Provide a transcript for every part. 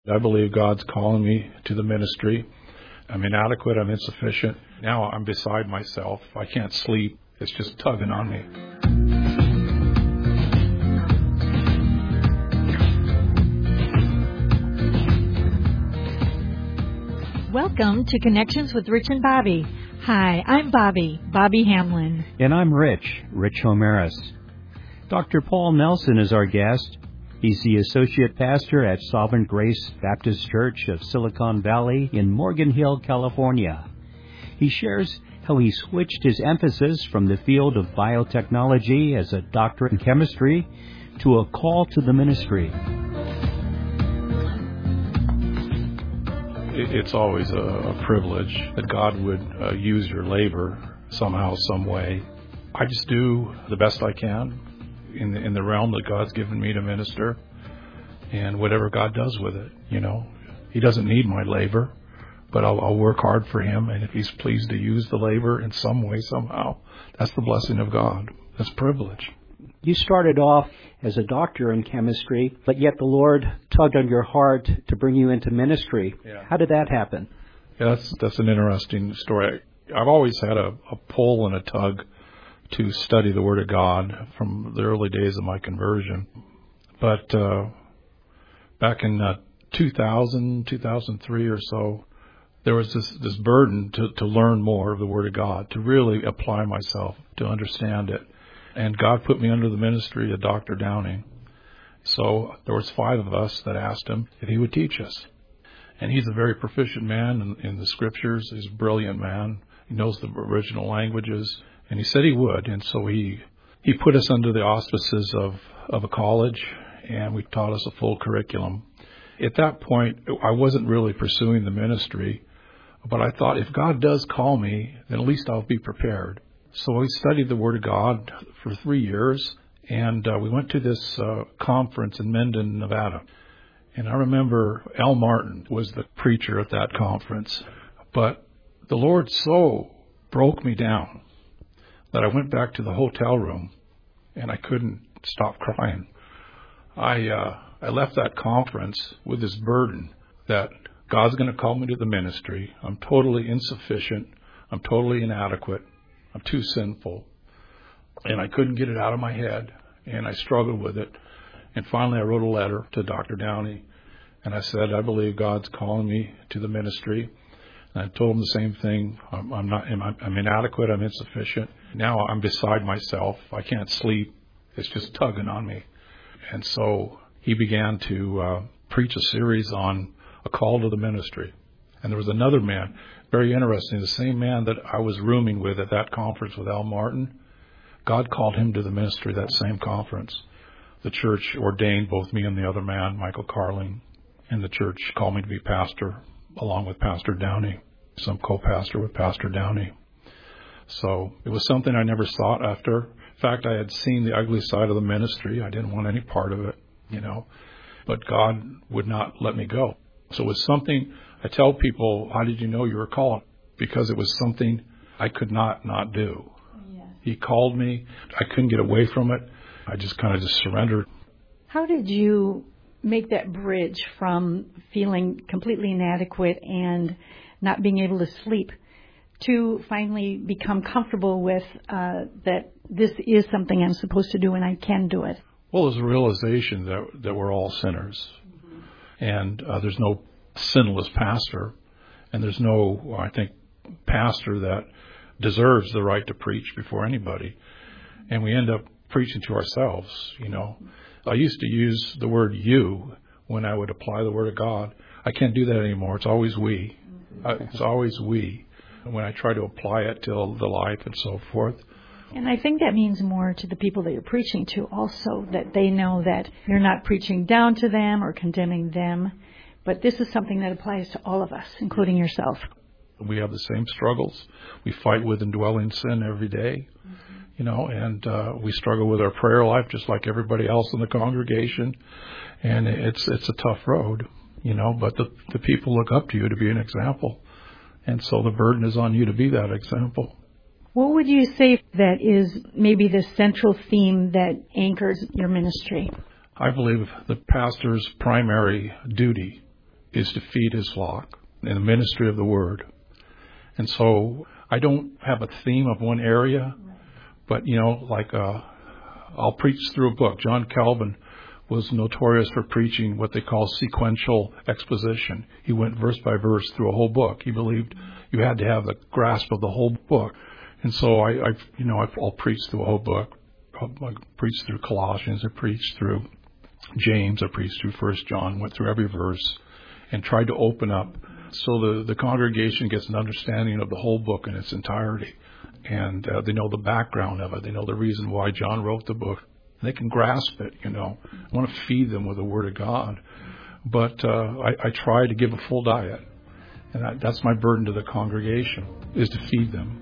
I believe God's calling me to the ministry. I'm inadequate. I'm insufficient. Now I'm beside myself. I can't sleep. It's just tugging on me. Welcome to Connections with Rich and Bobby. Hi, I'm Bobby Hamlin. And I'm Rich Homeris. Dr. Paul Nelson is our guest. He's the Associate Pastor at Sovereign Grace Baptist Church of Silicon Valley in Morgan Hill, California. He shares how he switched his emphasis from the field of biotechnology as a doctorate in chemistry to a call to the ministry. It's always a privilege that God would use your labor somehow, some way. I just do the best I can in the realm that God's given me to minister, and whatever God does with it, He doesn't need my labor, but I'll work hard for Him, and if He's pleased to use the labor in some way, somehow, that's the blessing of God. That's privilege. You started off as a doctor in chemistry, but yet the Lord tugged on your heart to bring you into ministry. Yeah. How did that happen? Yeah, that's an interesting story. I've always had a pull and a tug to study the Word of God from the early days of my conversion. But back in 2003 or so, there was this burden to learn more of the Word of God, to really apply myself, to understand it. And God put me under the ministry of Dr. Downing. So there was 5 of us that asked him if he would teach us. And he's a very proficient man in the Scriptures. He's a brilliant man. He knows the original languages. And he said he would. And so he put us under the auspices of a college, and we taught us a full curriculum. At that point, I wasn't really pursuing the ministry, but I thought if God does call me, then at least I'll be prepared. So we studied the Word of God for 3 years, and we went to this conference in Mendon, Nevada. And I remember Al Martin was the preacher at that conference. But the Lord so broke me down that I went back to the hotel room, and I couldn't stop crying. I left that conference with this burden that God's going to call me to the ministry. I'm totally insufficient. I'm totally inadequate. I'm too sinful. And I couldn't get it out of my head, and I struggled with it. And finally I wrote a letter to Dr. Downey, and I said, I believe God's calling me to the ministry. And I told him the same thing. I'm inadequate. I'm insufficient. Now I'm beside myself. I can't sleep. It's just tugging on me. And so he began to preach a series on a call to the ministry. And there was another man, very interesting, the same man that I was rooming with at that conference with Al Martin. God called him to the ministry that same conference. The church ordained both me and the other man, Michael Carling, and the church called me to be pastor along with Pastor Downey, some co-pastor with Pastor Downey. So it was something I never sought after. In fact, I had seen the ugly side of the ministry. I didn't want any part of it, but God would not let me go. So it was something, I tell people, how did you know you were called? Because it was something I could not do. Yes. He called me. I couldn't get away from it. I just kind of surrendered. How did you make that bridge from feeling completely inadequate and not being able to sleep to finally become comfortable with that this is something I'm supposed to do and I can do it? Well, there's a realization that we're all sinners. And there's no sinless pastor, and there's no, I think, pastor that deserves the right to preach before anybody. And we end up preaching to ourselves, I used to use the word you when I would apply the Word of God. I can't do that anymore. It's always we. It's always we when I try to apply it to the life and so forth. And I think that means more to the people that you're preaching to also, that they know that you're not preaching down to them or condemning them, but this is something that applies to all of us, including yourself. We have the same struggles. We fight with indwelling sin every day, and we struggle with our prayer life just like everybody else in the congregation. And it's a tough road, but the people look up to you to be an example. And so the burden is on you to be that example. What would you say that is maybe the central theme that anchors your ministry? I believe the pastor's primary duty is to feed his flock in the ministry of the Word. And so I don't have a theme of one area, but, I'll preach through a book. John Calvin was notorious for preaching what they call sequential exposition. He went verse by verse through a whole book. He believed you had to have the grasp of the whole book. And so I'll preach through a whole book. I preached through Colossians. I preached through James. I preached through 1 John. Went through every verse and tried to open up so the congregation gets an understanding of the whole book in its entirety. And they know the background of it. They know the reason why John wrote the book. They can grasp it, I want to feed them with the Word of God. But I try to give a full diet. And that's my burden to the congregation, is to feed them.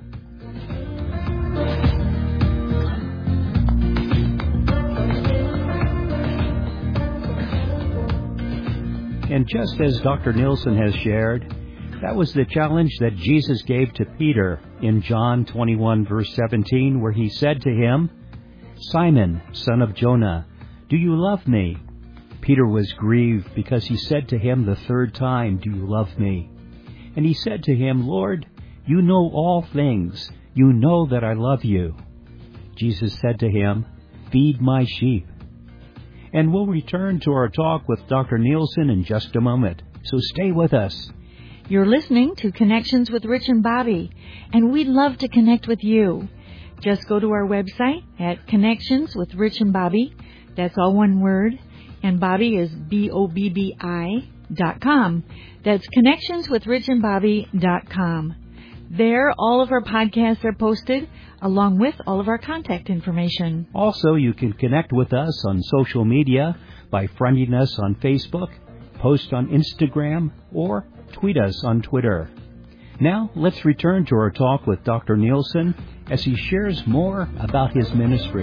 And just as Dr. Nielsen has shared, that was the challenge that Jesus gave to Peter in John 21, verse 17, where he said to him, "Simon, son of Jonah, do you love me?" Peter was grieved because he said to him the third time, "Do you love me?" And he said to him, "Lord, you know all things. You know that I love you." Jesus said to him, "Feed my sheep." And we'll return to our talk with Dr. Nielsen in just a moment, so stay with us. You're listening to Connections with Rich and Bobby, and we'd love to connect with you. Just go to our website at Connections with Rich and Bobby. That's all one word. And Bobby is BOBBI.com. That's connectionswithrichandbobby.com. There, all of our podcasts are posted, along with all of our contact information. Also, you can connect with us on social media by friending us on Facebook, post on Instagram, or tweet us on Twitter. Now, let's return to our talk with Dr. Nielsen as he shares more about his ministry.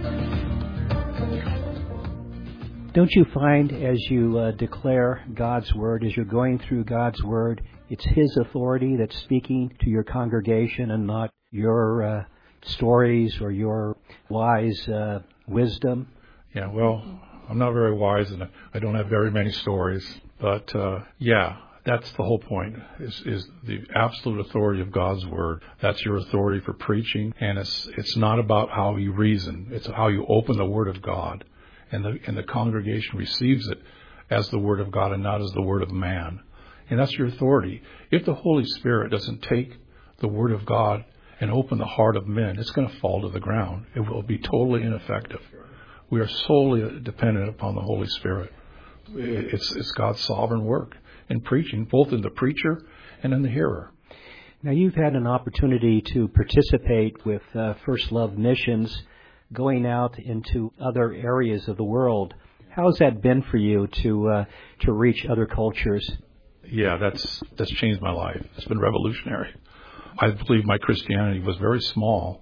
Don't you find as you declare God's Word, as you're going through God's Word, it's His authority that's speaking to your congregation and not your stories or your wise wisdom? Yeah, well, I'm not very wise and I don't have very many stories. But, that's the whole point, is the absolute authority of God's Word. That's your authority for preaching. And it's not about how you reason. It's how you open the Word of God. And the congregation receives it as the Word of God and not as the Word of man. And that's your authority. If the Holy Spirit doesn't take the Word of God and open the heart of men, it's going to fall to the ground. It will be totally ineffective. We are solely dependent upon the Holy Spirit. It's God's sovereign work in preaching, both in the preacher and in the hearer. Now, you've had an opportunity to participate with First Love Missions, going out into other areas of the world. How's that been for you to reach other cultures? Yeah, that's changed my life. It's been revolutionary. I believe my Christianity was very small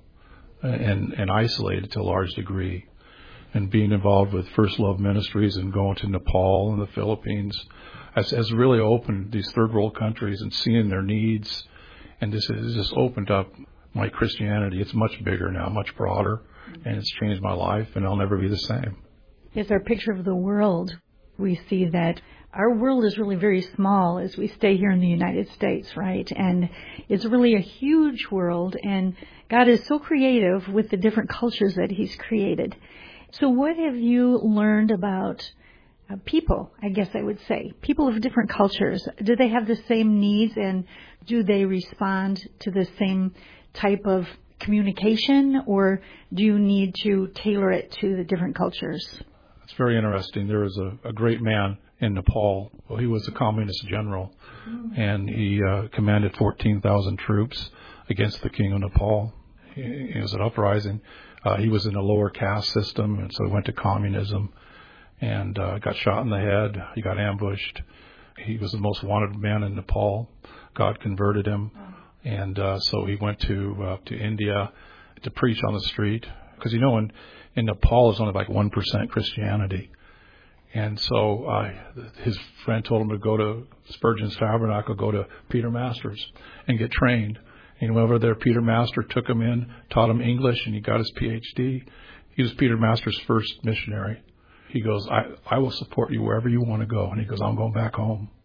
and isolated to a large degree. And being involved with First Love Ministries and going to Nepal and the Philippines has really opened these third world countries and seeing their needs. And this has just opened up my Christianity. It's much bigger now, much broader, and it's changed my life, and I'll never be the same. It's our picture of the world. We see that our world is really very small as we stay here in the United States, right? And it's really a huge world, and God is so creative with the different cultures that He's created. So what have you learned about people, I guess I would say? People of different cultures. Do they have the same needs, and do they respond to the same type of communication, or do you need to tailor it to the different cultures? It's very interesting. There was a great man in Nepal. Well, he was a communist general, and he commanded 14,000 troops against the king of Nepal. It was an uprising. He was in a lower caste system, and so he went to communism and got shot in the head. He got ambushed. He was the most wanted man in Nepal. God converted him, and so he went to India to preach on the street. Because, in Nepal, it's only like 1% Christianity. And so his friend told him to go to Spurgeon's Tabernacle, go to Peter Masters and get trained. And he went over there. Peter Master took him in, taught him English, and he got his Ph.D. He was Peter Master's first missionary. He goes, I will support you wherever you want to go. And he goes, I'm going back home.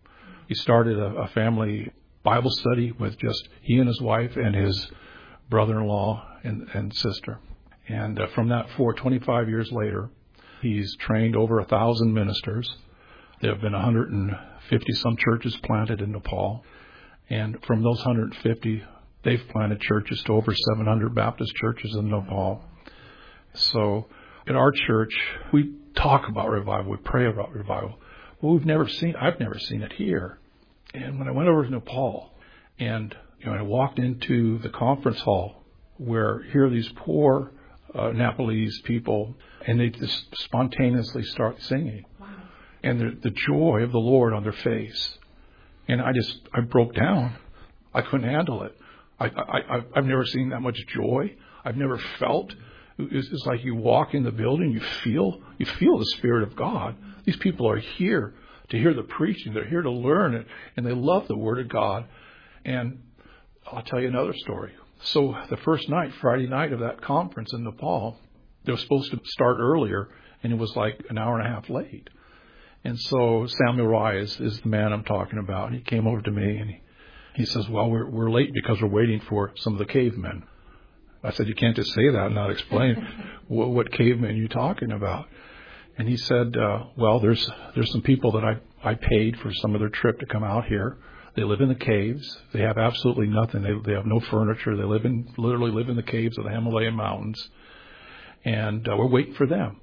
He started a family Bible study with just he and his wife and his brother-in-law and sister. And from that 25 years later, he's trained over 1,000 ministers. There have been 150 some churches planted in Nepal. And from those 150, they've planted churches to over 700 Baptist churches in Nepal. So at our church, we talk about revival. We pray about revival. Well, I've never seen it here. And when I went over to Nepal and I walked into the conference hall where here are these poor Nepalese people, and they just spontaneously start singing. Wow. And the joy of the Lord on their face. And I broke down. I couldn't handle it. I've never seen that much joy. I've never felt. It's like you walk in the building, you feel the Spirit of God. These people are here to hear the preaching. They're here to learn it, and they love the Word of God. And I'll tell you another story. So the first night, Friday night of that conference in Nepal, they were supposed to start earlier, and it was like an hour and a half late. And so Samuel Rai is the man I'm talking about. And he came over to me, and he says, well, we're late because we're waiting for some of the cavemen. I said, you can't just say that and not explain what cavemen you're talking about. And he said, well, there's some people that I paid for some of their trip to come out here. They live in the caves. They have absolutely nothing. They have no furniture. They literally live in the caves of the Himalayan mountains. And we're waiting for them.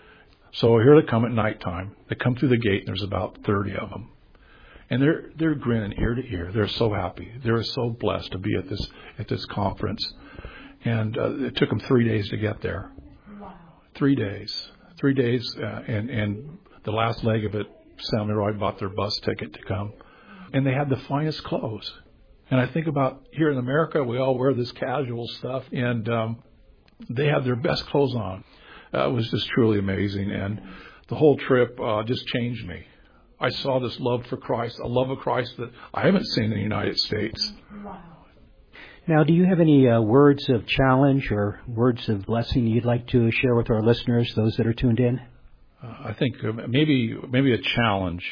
So here they come at nighttime. They come through the gate, and there's about 30 of them. And they're grinning ear to ear. They're so happy. They're so blessed to be at this conference. And it took them 3 days to get there. Wow. 3 days. 3 days, and the last leg of it, Samuel Rai bought their bus ticket to come. And they had the finest clothes. And I think about here in America, we all wear this casual stuff, and they had their best clothes on. It was just truly amazing. And the whole trip just changed me. I saw this love for Christ, a love of Christ that I haven't seen in the United States. Wow. Now, do you have any words of challenge or words of blessing you'd like to share with our listeners, those that are tuned in? I think maybe a challenge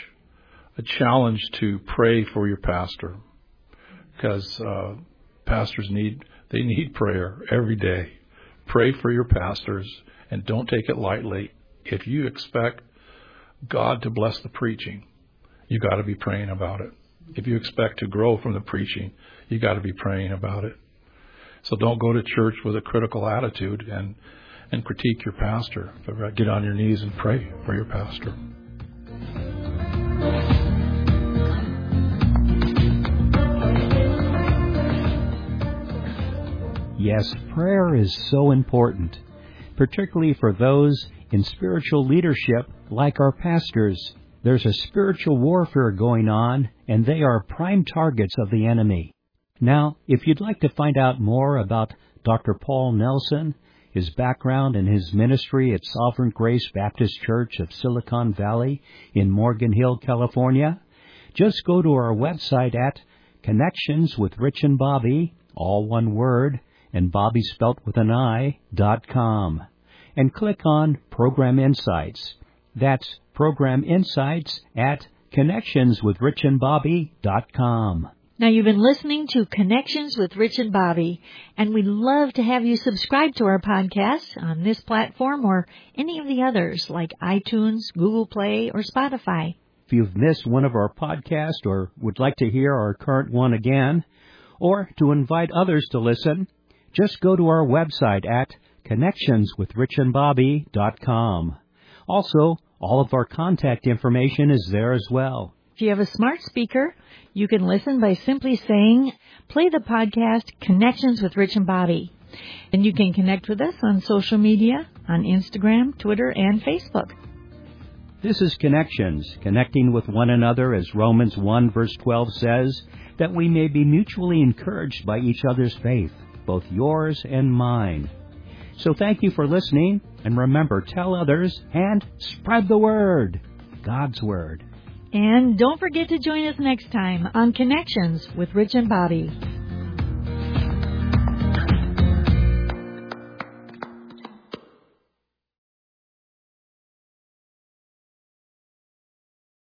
to pray for your pastor, because pastors need prayer every day. Pray for your pastors, and don't take it lightly. If you expect God to bless the preaching, you got to be praying about it. If you expect to grow from the preaching, you got to be praying about it. So don't go to church with a critical attitude and critique your pastor. But get on your knees and pray for your pastor. Yes, prayer is so important, particularly for those in spiritual leadership like our pastors. There's a spiritual warfare going on, and they are prime targets of the enemy. Now, if you'd like to find out more about Dr. Paul Nelson, his background and his ministry at Sovereign Grace Baptist Church of Silicon Valley in Morgan Hill, California, just go to our website at Connections with Rich and Bobby, all one word, and Bobby spelt with an I.com, and click on Program Insights. That's Program Insights at connectionswithrichandbobby.com. Now, you've been listening to Connections with Rich and Bobby, and we'd love to have you subscribe to our podcast on this platform or any of the others like iTunes, Google Play, or Spotify. If you've missed one of our podcasts or would like to hear our current one again, or to invite others to listen, just go to our website at connectionswithrichandbobby.com. Also, all of our contact information is there as well. If you have a smart speaker, you can listen by simply saying, play the podcast Connections with Rich and Bobby. And you can connect with us on social media, on Instagram, Twitter, and Facebook. This is Connections, connecting with one another, as Romans 1 verse 12 says, that we may be mutually encouraged by each other's faith, both yours and mine. So thank you for listening, and remember, tell others and spread the word, God's word. And don't forget to join us next time on Connections with Rich and Bobby.